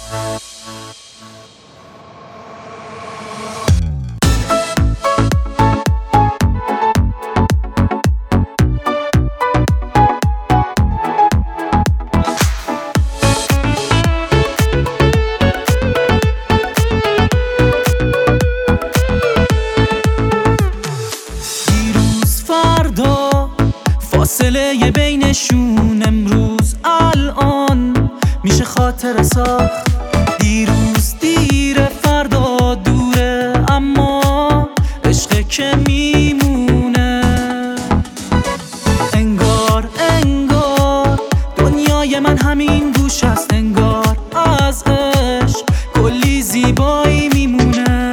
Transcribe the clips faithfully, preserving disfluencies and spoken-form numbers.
فاصله بینشون امروز الان میشه خاطر ساخت. دیروز دیره فردا دوره، اما عشق که میمونه. انگار انگار دنیای من همین گوش است، انگار از عشق کلی زیبایی میمونه.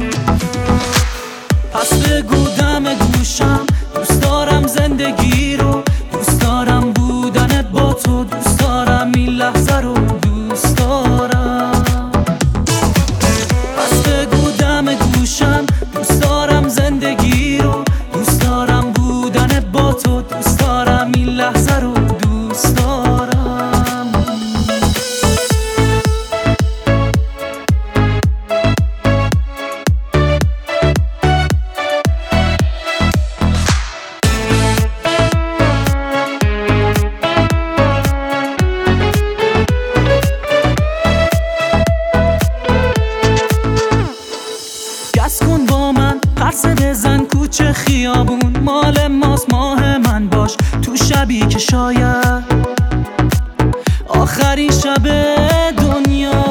پس بگو دم گوشم، دوست دارم زندگی رو، دوست دارم بودن با تو، دوست دارم این لحظه رو، دوست دارم. پس بگو دم گوشم، دوست دارم زندگی رو، دوست دارم بودن با تو، دوست دارم این لحظه رو، دوست دارم. گس کن با من، پرسه بزن کوچه خیابون، مال ماست ماه من باش تو شبی که شاید آخرین شب دنیا.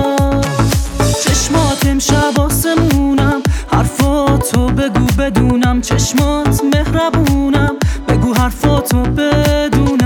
چشمات امشب آسمونم، حرفاتو بگو بدونم، چشمات مهربونم، بگو حرفاتو بدونم.